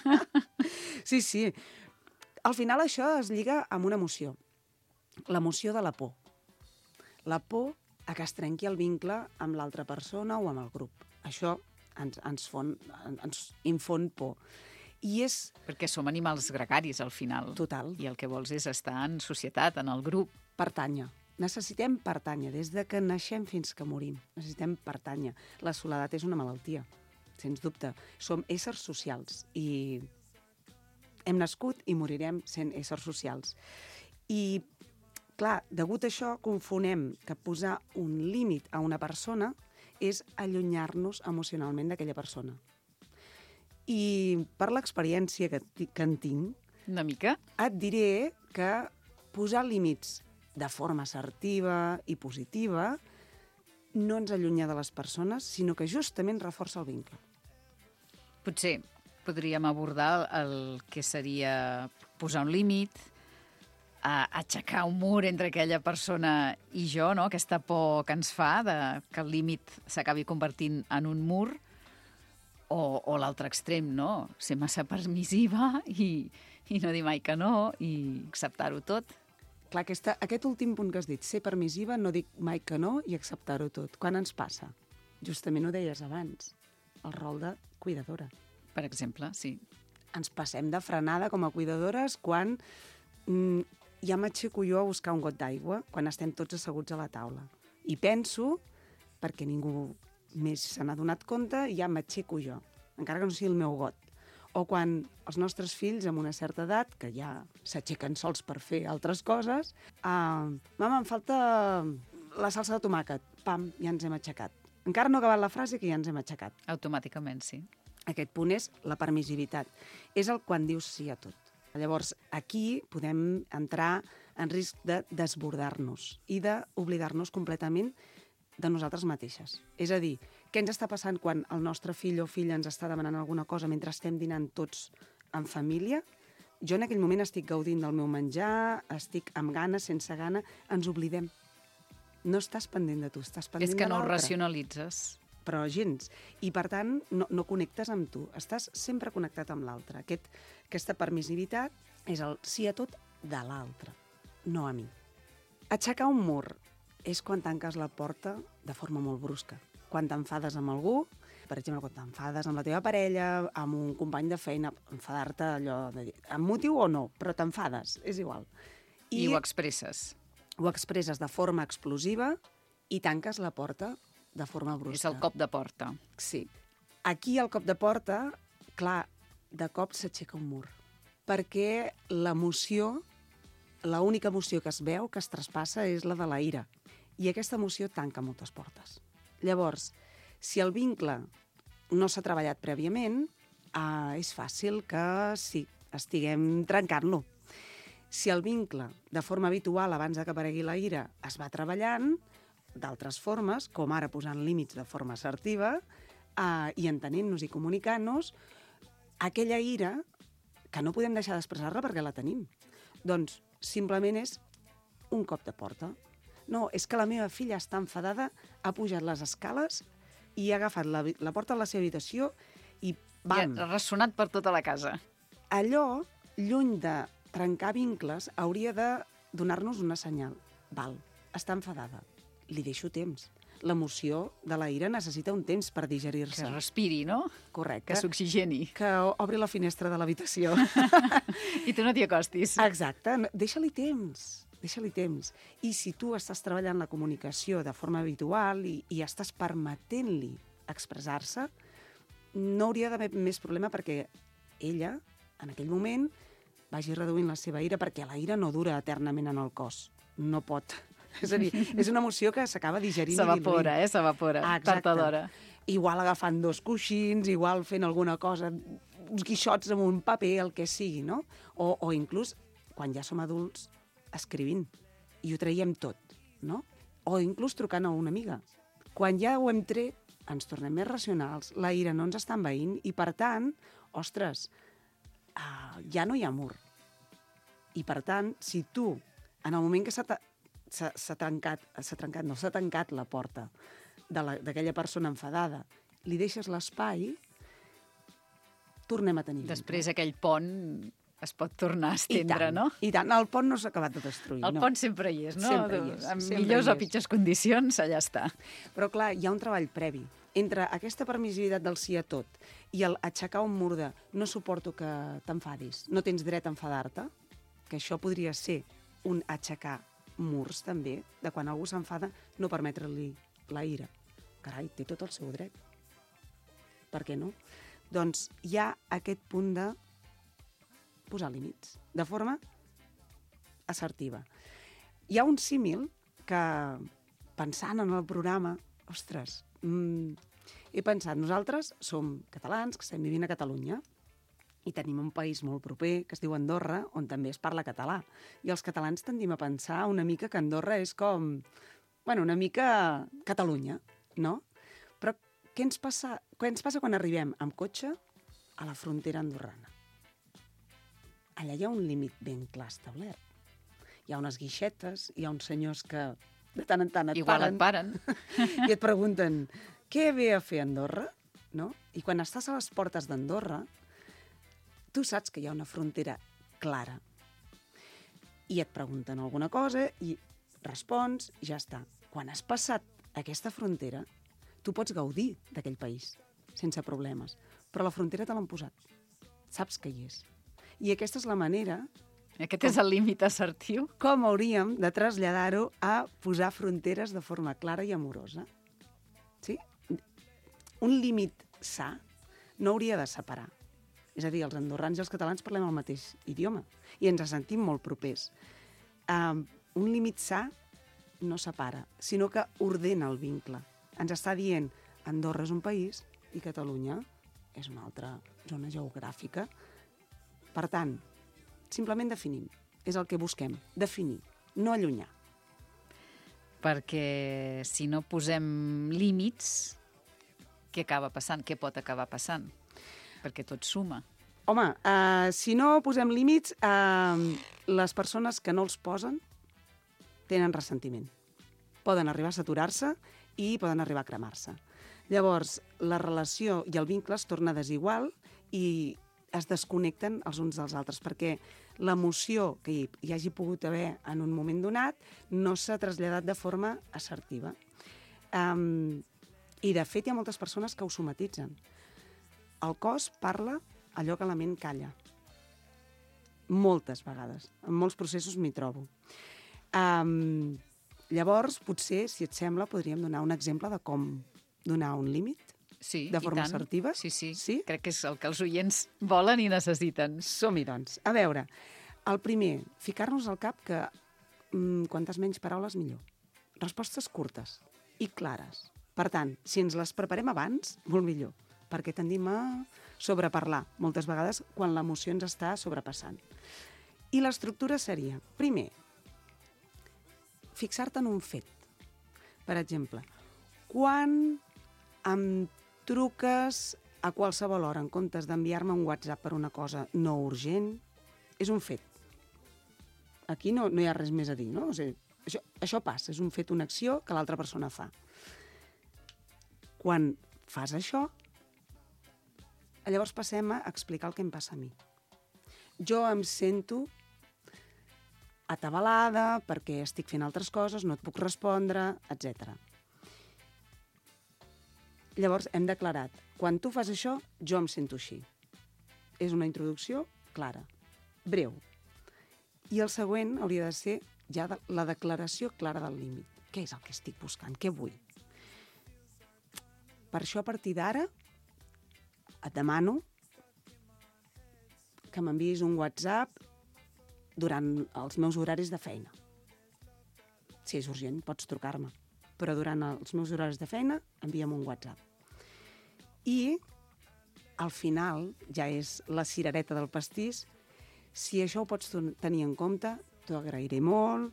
Sí. Al final això es lliga amb una emoció. L'emoció de la por. La por a que es trenqui el vincle amb l'altra persona o amb el grup. Això ens infon por. I és... Perquè som animals gregaris, al final. Total. I el que vols és estar en societat, en el grup. Pertànyer. Necessitem pertànyer. Des de que naixem fins que morim. Necessitem pertànyer. La soledat és una malaltia, sens dubte. Som éssers socials i hem nascut i morirem sent éssers socials. I, clar, degut a això, confonem que posar un límit a una persona és allunyar-nos emocionalment d'aquella persona. I per l'experiència que en tinc, una mica, et diré que posar límits de forma assertiva i positiva no ens allunya de les persones, sinó que justament reforça el vincle. Potser podríem abordar el que seria posar un límit, aixecar un mur entre aquella persona i jo, no? Aquesta por que ens fa de que el límit s'acabi convertint en un mur, o l'altre extrem, no? Ser massa permissiva i no dir mai que no i acceptar-ho tot. Clar, aquest últim punt que has dit, ser permissiva, no dic mai que no i acceptar-ho tot. Quan ens passa? Justament ho deies abans, el rol de cuidadora. Per exemple, sí. Ens passem de frenada com a cuidadores quan ja m'aixeco jo a buscar un got d'aigua, quan estem tots asseguts a la taula. I penso, perquè ningú més se n'ha donat compte, ja m'aixeco jo, encara que no sigui el meu got. O quan els nostres fills, amb una certa edat, que ja s'aixequen sols per fer altres coses, mama, em falta la salsa de tomàquet. Pam, ja ens hem aixecat. Encara no ha acabat la frase que ja ens hem aixecat. Automàticament, sí. Aquest punt és la permissivitat. És el quan dius sí a tot. Llavors, aquí podem entrar en risc de desbordar-nos i d'oblidar-nos completament de nosaltres mateixes. És a dir, què ens està passant quan el nostre fill o filla ens està demanant alguna cosa mentre estem dinant tots en família? Jo en aquell moment estic gaudint del meu menjar, estic amb gana, sense gana, ens oblidem. No estàs pendent de tu, estàs pendent de l'altre. És que no ho racionalitzes. Però gens. I, per tant, no connectes amb tu. Estàs sempre connectat amb l'altre. Aquesta permissivitat és el sí a tot de l'altre, no a mi. Aixecar un mur és quan tanques la porta de forma molt brusca. Quan t'enfades amb algú, per exemple, quan t'enfades amb la teva parella, amb un company de feina, enfadar-te allò de dir, amb motiu o no, però t'enfades, és igual. I ho expresses. Ho expresses de forma explosiva i tanques la porta de forma brusca. És el cop de porta. Sí. Aquí el cop de porta, clar, de cop s'aixeca un mur. Perquè l'emoció, l'única emoció que es veu, que es traspassa, és la de la ira. I aquesta emoció tanca moltes portes. Llavors, si el vincle no s'ha treballat prèviament, és fàcil que sí, estiguem trencant-lo. Si el vincle, de forma habitual, abans que aparegui la ira, es va treballant, d'altres formes, com ara posant límits de forma assertiva, i entenent-nos i comunicant-nos, aquella ira, que no podem deixar d'expressar-la perquè la tenim, doncs simplement és un cop de porta. No, és que la meva filla està enfadada, ha pujat les escales i ha agafat la porta de la seva habitació i bam! I ha ressonat per tota la casa. Allò, lluny de trencar vincles, hauria de donar-nos una senyal. Val, està enfadada. Li deixo temps. L'emoció de la ira necessita un temps per digerir-se. Que respiri, no? Correcte. Que s'oxigeni. Que obri la finestra de l'habitació. I tu no t'hi acostis. Exacte. Deixa-li temps. Deixa-li temps. I si tu estàs treballant la comunicació de forma habitual i estàs permetent-li expressar-se, no hauria d'haver més problema perquè ella, en aquell moment, vagi reduint la seva ira, perquè la ira no dura eternament en el cos. No pot. És a dir, és una emoció que s'acaba digerint i diluint. S'evapora, s'evapora. Tard o d'hora. Igual agafant 2 coixins, igual fent alguna cosa uns guixots amb un paper, el que sigui, no? O inclús, quan ja som adults, escrivint. I ho traiem tot, no? O inclús trucant a una amiga. Quan ja ho hem tret, ens tornem més racionals, la ira no ens està envaint i, per tant, ostres, ja no hi ha mur. I, per tant, si tu, en el moment que s'ha tancat la porta d'aquella persona enfadada, li deixes l'espai, tornem a tenir. Després aquell pont es pot tornar a estendre, no? I tant, el pont no s'ha acabat de destruir. El pont sempre hi és, no? Sempre hi és. En millors o pitjors condicions, allà està. Però, clar, hi ha un treball previ. Entre aquesta permissivitat del sí a tot i el aixecar un mur de no suporto que t'enfadis, no tens dret a enfadar-te, que això podria ser un aixecar murs, també, de quan algú s'enfada, no permetre-li la ira. Carai, té tot el seu dret. Per què no? Doncs hi ha aquest punt de posar límits, de forma assertiva. Hi ha un símil que, pensant en el programa, ostres, he pensat, nosaltres som catalans que estem vivint a Catalunya i tenim un país molt proper que es diu Andorra, on també es parla català. I els catalans tendim a pensar una mica que Andorra és com, bueno, una mica Catalunya, no? Però què ens passa quan arribem amb cotxe a la frontera andorrana? Allà hi ha un límit ben clar establert. Hi ha unes guixetes, hi ha uns senyors que de tant en tant et paren i et pregunten què ve a fer Andorra? No? I quan estàs a les portes d'Andorra, tu saps que hi ha una frontera clara. I et pregunten alguna cosa i respons i ja està. Quan has passat aquesta frontera, tu pots gaudir d'aquell país sense problemes, però la frontera te l'han posat. Saps que hi és. I aquesta és la manera... Aquest és el límit assertiu. Com hauríem de traslladar-ho a posar fronteres de forma clara i amorosa. Sí? Un límit sa no hauria de separar. És a dir, els andorrans i els catalans parlem el mateix idioma i ens sentim molt propers. Un límit sa no separa, sinó que ordena el vincle. Ens està dient Andorra és un país i Catalunya és una altra zona geogràfica. Per tant, simplement definim. És el que busquem, definir, no allunyar. Perquè si no posem límits, què acaba passant? Què pot acabar passant? Perquè tot suma. Home, si no posem límits, les persones que no els posen tenen ressentiment. Poden arribar a saturar-se i poden arribar a cremar-se. Llavors, la relació i el vincle es torna desigual i es desconnecten els uns dels altres, perquè l'emoció que hi hagi pogut haver en un moment donat no s'ha traslladat de forma assertiva. I, de fet, hi ha moltes persones que ho somatitzen. El cos parla allò que la ment calla. Moltes vegades. En molts processos m'hi trobo. Llavors, potser, si et sembla, podríem donar un exemple de com donar un límit. Sí, de forma assertiva? Sí. Sí? Crec que és el que els oients volen i necessiten. Som-hi, doncs. A veure, el primer, ficar-nos al cap que quantes menys paraules millor. Respostes curtes i clares. Per tant, si ens les preparem abans, molt millor, perquè tendim a sobreparlar moltes vegades quan l'emoció ens està sobrepassant. I l'estructura seria, primer, fixar-te en un fet. Per exemple, quan em truques a qualsevol hora en comptes d'enviar-me un WhatsApp per una cosa no urgent, és un fet. Aquí no hi ha res més a dir, no? O sigui, això passa, és un fet, una acció que l'altra persona fa. Quan fas això, llavors passem a explicar el que em passa a mi. Jo em sento atabalada perquè estic fent altres coses, no et puc respondre, etc. Llavors hem declarat, quan tu fas això, jo em sento així. És una introducció clara, breu. I el següent hauria de ser ja la declaració clara del límit. Què és el que estic buscant? Què vull? Per això, a partir d'ara, et demano que m'enviïs un WhatsApp durant els meus horaris de feina. Si és urgent, pots trucar-me. Però durant els meus horaris de feina, envia'm un WhatsApp. I al final ja és la cirereta del pastís. Si això ho pots tenir en compte, t'ho agrairé molt,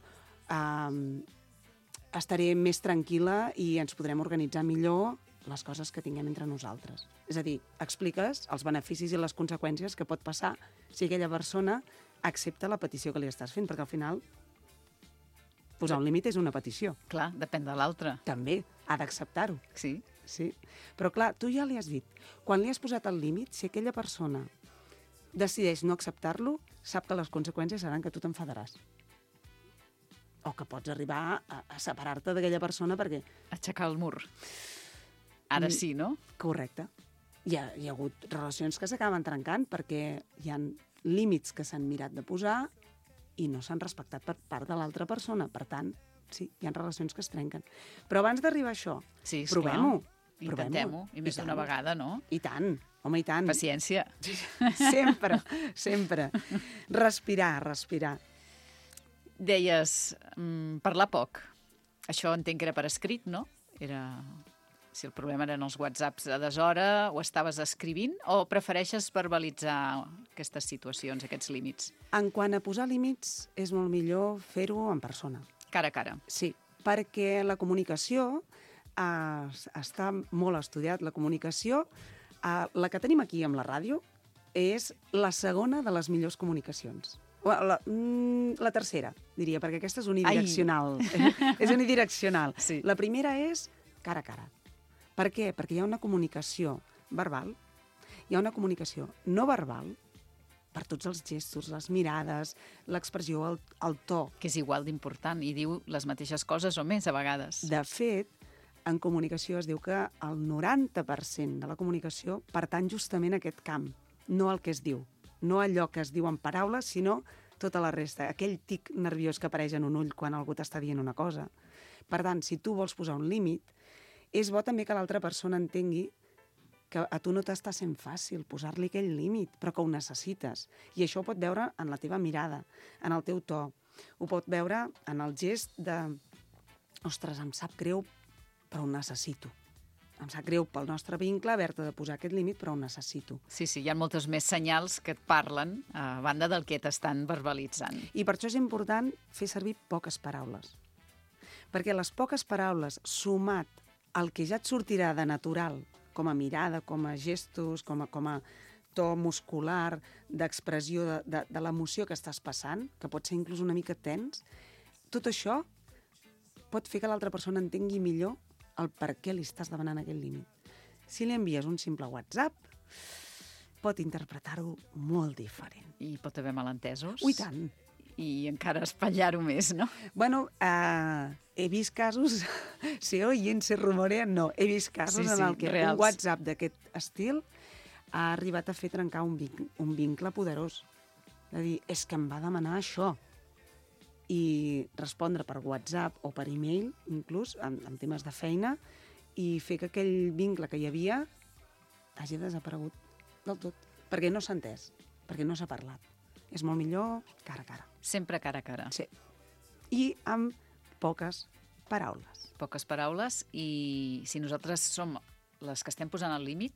estaré més tranquil·la i ens podrem organitzar millor les coses que tinguem entre nosaltres. És a dir, expliques els beneficis i les conseqüències que pot passar si aquella persona accepta la petició que li estàs fent, perquè al final posar un límit és una petició. Clar, depèn de l'altre. També ha d'acceptar-ho. Sí. Sí. Però clar, tu ja li has dit, quan li has posat el límit, si aquella persona decideix no acceptar-lo, sap que les conseqüències seran que tu t'enfadaràs. O que pots arribar a separar-te d'aquella persona perquè... Aixecar el mur. Ara sí, no? Correcte. Hi ha hagut relacions que s'acaben trencant perquè hi ha límits que s'han mirat de posar i no s'han respectat per part de l'altra persona. Per tant, sí, hi ha relacions que es trenquen. Però abans d'arribar a això, sí, provem-ho. Intentem-ho, i més d'una vegada, no? I tant, home, i tant. Paciència. Sempre, sempre. Respirar. Deies, parlar poc. Això entenc que era per escrit, no? Si el problema eren els whatsapps a deshora, o estaves escrivint, o prefereixes verbalitzar aquestes situacions, aquests límits? En quant a posar límits, és molt millor fer-ho en persona. Cara a cara. Sí, perquè la comunicació està molt estudiat. La comunicació, la que tenim aquí amb la ràdio, és la segona de les millors comunicacions. La tercera, diria, perquè aquesta és unidireccional. És unidireccional. Sí. La primera és cara a cara. Per què? Perquè hi ha una comunicació verbal, hi ha una comunicació no verbal, per tots els gestos, les mirades, l'expressió, el to. Que és igual d'important i diu les mateixes coses o més a vegades. De fet, en comunicació es diu que el 90% de la comunicació pertany justament a aquest camp, no al que es diu. No allò que es diu en paraules, sinó tota la resta. Aquell tic nerviós que apareix en un ull quan algú t'està dient una cosa. Per tant, si tu vols posar un límit, és bo també que l'altra persona entengui que a tu no t'està sent fàcil posar-li aquell límit, però que ho necessites. I això ho pot veure en la teva mirada, en el teu to. Ho pot veure en el gest de ostres, em sap greu, però ho necessito. Em sap greu pel nostre vincle haver-te de posar aquest límit, però ho necessito. Sí, hi ha moltes més senyals que et parlen a banda del que t'estan verbalitzant. I per això és important fer servir poques paraules. Perquè les poques paraules, sumat el que ja et sortirà de natural, com a mirada, com a gestos, com a to muscular, d'expressió de l'emoció que estàs passant, que pot ser inclús una mica tens, tot això pot fer que l'altra persona entengui millor el per què li estàs demanant aquell límit. Si li envies un simple WhatsApp, pot interpretar-ho molt diferent. I pot haver malentesos. Ui, tant. I encara espatllar-ho més, no? Bueno, he vist casos, se oyen, se rumorean, no, he vist casos en el que reals. Un WhatsApp d'aquest estil ha arribat a fer trencar un vincle poderós. De dir, és que em va demanar això. I respondre per WhatsApp o per e-mail, inclús, en temes de feina, i fer que aquell vincle que hi havia hagi desaparegut del tot. Perquè no s'ha entès, perquè no s'ha parlat. És molt millor cara a cara. Sempre cara a cara. Sí. I amb poques paraules. Poques paraules, i si nosaltres som les que estem posant el límit,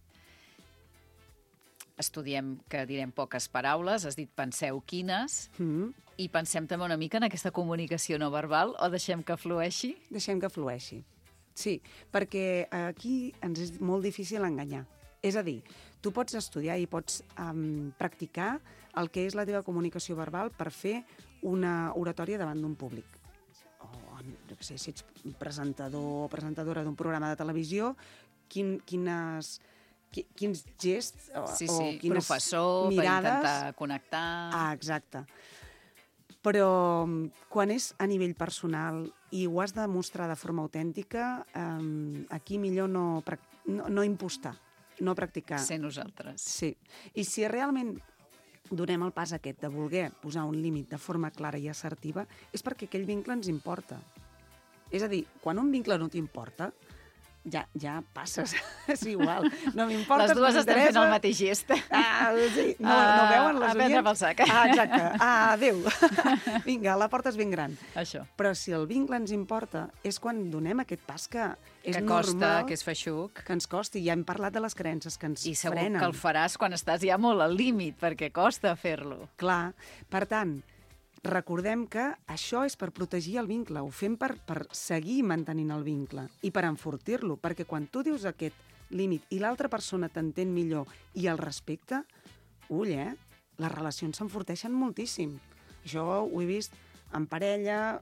estudiem que direm poques paraules, has dit penseu quines, i pensem també una mica en aquesta comunicació no verbal, o deixem que flueixi? Deixem que flueixi. Sí, perquè aquí ens és molt difícil enganyar. És a dir, tu pots estudiar i pots practicar el que és la teva comunicació verbal per fer una oratòria davant d'un públic. O, jo què sé, si ets presentador o presentadora d'un programa de televisió, quins gests o quines professor, mirades... per intentar connectar... exacte. Però quan és a nivell personal i ho has de mostrar de forma autèntica, aquí millor no impostar, no practicar. Ser nosaltres. Sí. I si realment donem el pas aquest de voler posar un límit de forma clara i assertiva, és perquè aquell vincle ens importa. És a dir, quan un vincle no t'importa, ja passes. És igual. No m'importa. Les dues estem fent el mateix gest. Sí. No veuen les a prendre pel sac. Exacte. Adéu. Vinga, la porta és ben gran. Això. Però si el vincle ens importa, és quan donem aquest pas que és Que costa, normal que és feixuc. que ens costi. Ja hem parlat de les creences que ens I segur frenen. que el faràs quan estàs ja molt al límit, perquè costa fer-lo. Clar. Per tant, recordem que això és per protegir el vincle, ho fem per seguir mantenint el vincle i per enfortir-lo, perquè quan tu dius aquest límit i l'altra persona t'entén millor i el respecta, les relacions s'enforteixen moltíssim. Jo ho he vist en parella,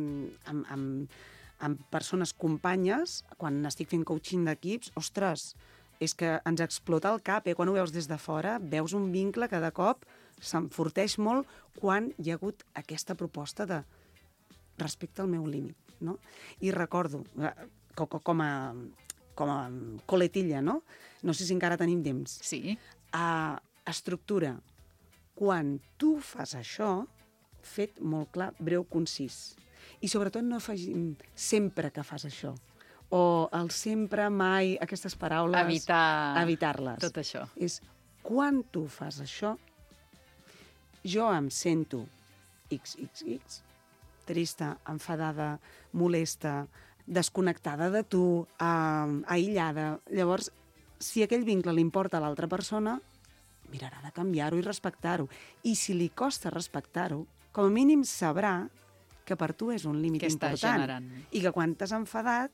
amb persones companyes, quan estic fent coaching d'equips, ostres, és que ens explota el cap, quan ho veus des de fora, veus un vincle que de cop s'enforteix molt quan hi ha hagut aquesta proposta de respecte al meu límit, no? I recordo, com a coletilla, no? No sé si encara tenim temps. Sí. Estructura. Quan tu fas això, fet molt clar, breu, concís. I sobretot no afegim sempre que fas això. O el sempre, mai, aquestes paraules... Evitar-les. Tot això. És quan tu fas això, jo em sento XXX, trista, enfadada, molesta, desconnectada de tu, aïllada. Llavors, si aquell vincle li importa a l'altra persona, mirarà de canviar-ho i respectar-ho. I si li costa respectar-ho, com a mínim sabrà que per tu és un límit important. Generant. I que quan t'has enfadat,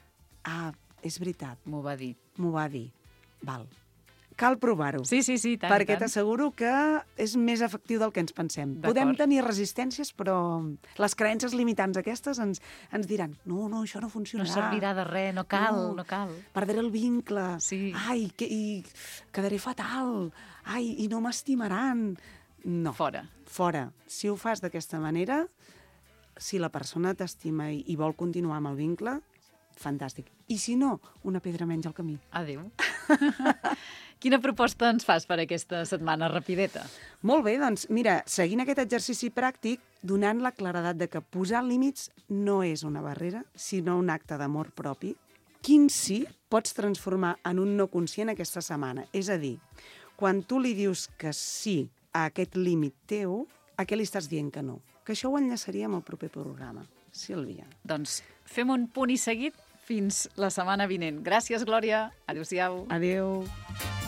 és veritat. M'ho va dir. M'ho va dir. Val. Cal provar-ho. Sí, tant. Perquè t'asseguro que és més efectiu del que ens pensem. Podem tenir resistències, però les creences limitants aquestes ens diran no, això no funcionarà. No servirà de res, no cal. Perdré el vincle. Sí. Ai, i quedaré fatal. Ai, i no m'estimaran. No. Fora. Si ho fas d'aquesta manera, si la persona t'estima i vol continuar amb el vincle, fantàstic. I si no, una pedra menys al camí. Adéu. Quina proposta ens fas per aquesta setmana rapideta? Molt bé, doncs mira, seguint aquest exercici pràctic, donant la claredat de que posar límits no és una barrera, sinó un acte d'amor propi, quin sí pots transformar en un no conscient aquesta setmana? És a dir, quan tu li dius que sí a aquest límit teu, a què li estàs dient que no? Que això ho enllaçaria amb el proper programa. Sílvia. Doncs fem un punt i seguit fins la setmana vinent. Gràcies, Glòria. Adéu-siau. Adéu.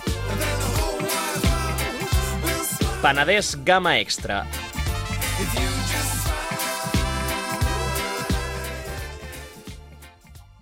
Penedès Gamma Extra. If you